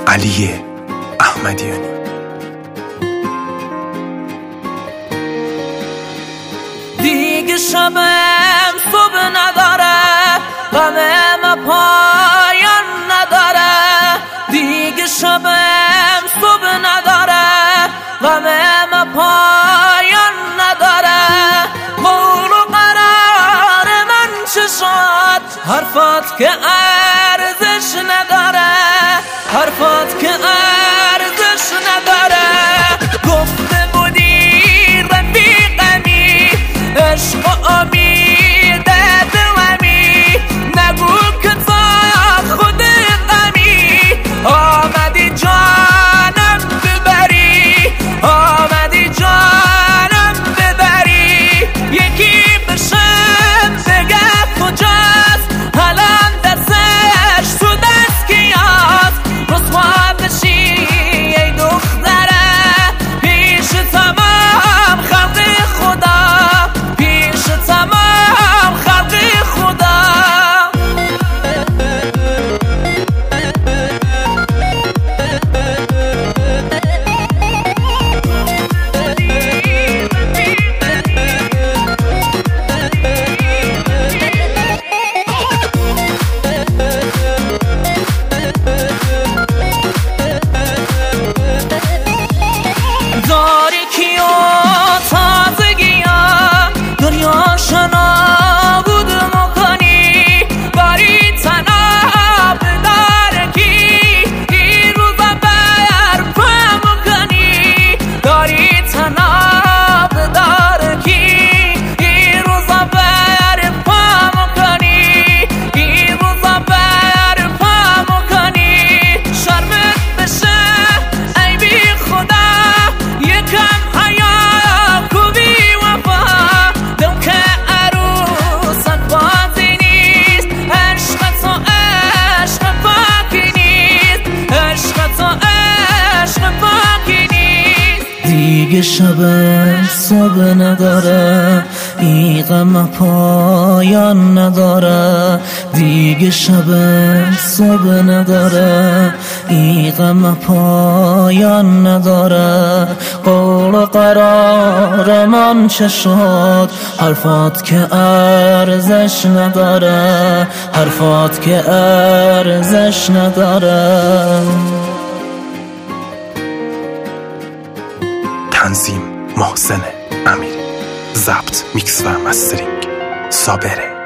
علی احمدیانی. دیگه شبم صبح نداره، غمم پایان نداره. دیگه شبم صبح نداره، غمم پایان نداره. قول و قرار من چه شد، حرفات که ارزش نداره، حرفات که ارزش نداره. گفته بودی رفیقمی، عشق و امید دلمی، نگو که تا خود غمی. آمدی جانم ببری، آمدی جانم ببری. یکی بشم بگه کجاست، الان دستش تو دست کیاست. رسوا بشی ای دختره، پیش تمام خلق خدا، پیش تمام خلق خدا. تاریکی و تازگی ها دنیا شنابود مکنی، باری تناب دارکی این روزا برپا مکنی. داری تناب دارکی این روزا برپا مکنی، این روزا برپا مکنی. شرمت بشه ای بی خدا، یکم حیا کوبی وفا. دم که عروسک بازی نیست، عشق تو عشق پاکی نیست، عشق تو عشق پاکی نیست. دیگه شب صبح نداره، این غم پایان نداره. دیگه شب صبح نداره، این غم پایان نداره. قول و قرار من چه شد، حرفات که ارزش نداره، حرفات که ارزش نداره. تنظیم محسن امیری، ضبط میکس و مسترینگ صابره.